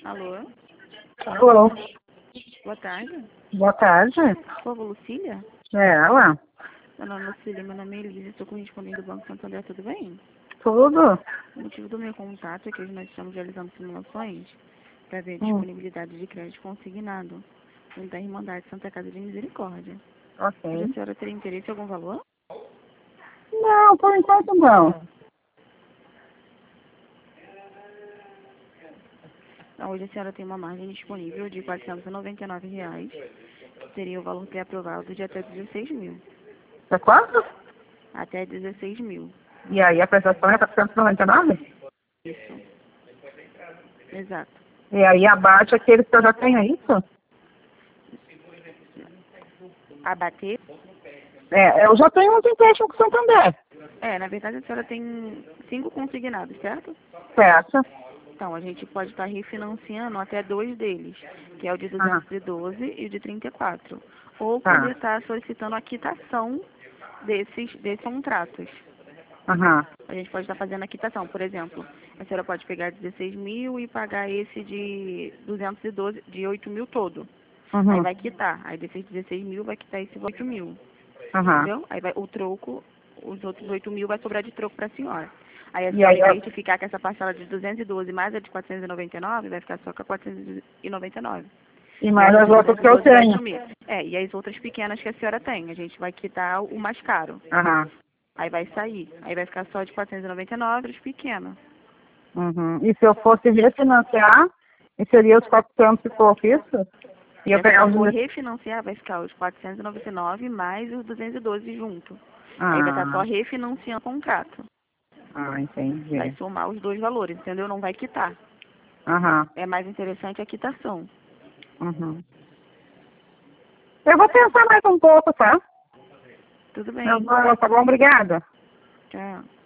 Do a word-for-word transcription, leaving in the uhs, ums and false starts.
Alô? Alô, Boa tarde. boa tarde. Por favor, Lucília? É ela? Meu nome é Lucília, meu nome é Elisa, estou correspondendo do Banco Santander, tudo bem? Tudo? O motivo do meu contato é que hoje nós estamos realizando simulações para ver a Hum, disponibilidade de crédito consignado no da Irmandade Santa Casa de Misericórdia. Hoje a ok. senhora teria interesse em algum valor? Não, por enquanto não. Então, hoje a senhora tem uma margem disponível de quatrocentos e noventa e nove reais, que seria o valor pré-aprovado de até dezesseis mil. É quanto? Até dezesseis mil. E aí a prestação é quatrocentos e noventa e nove? Isso. Exato. E aí abaixo aqueles que eu já tenho, é isso? Abater? É, eu já tenho uns empréstimos com o Santander. É, na verdade a senhora tem cinco consignados, certo? Certo? Então, a gente pode estar refinanciando até dois deles, que é o de Aham, duzentos e doze e o de trinta e quatro. Ou poder tá. estar solicitando a quitação desses, desses contratos. Aham, A gente pode estar fazendo a quitação, por exemplo, a senhora pode pegar dezesseis mil e pagar esse de duzentos e doze, de oito mil todo. Aí uhum, vai quitar, aí desses dezesseis mil vai quitar esse oito mil, aham. entendeu? Aí vai, o troco, os outros oito mil vai sobrar de troco para a senhora. Aí a E senhora, aí, em vez a- de ficar com essa parcela de duzentos e doze mais a de quatrocentos e noventa e nove, vai ficar só com a quatrocentos e noventa e nove. e E mais essa as de outras duzentos e que eu doze vai tenho. sumir. É, e as outras pequenas que a senhora tem, a gente vai quitar o mais caro. Aham, Aí vai sair. Aí vai ficar só de quatrocentos e noventa e nove os pequenos. uhum. E se eu fosse refinanciar, e seria os quatrocentos e pouco isso? E Se eu a senhora pegar os... for deze- refinanciar, vai ficar os quatrocentos e noventa e nove mais os duzentos e doze junto. Aí vai estar só Ah, refinanciando o contrato. ah, Vai entendi. somar os dois valores, entendeu? Não vai quitar. Aham, É mais interessante a quitação. uhum. Eu vou pensar mais um pouco, tá? Tudo Eu bem. vou, tá bom, obrigada. Tchau.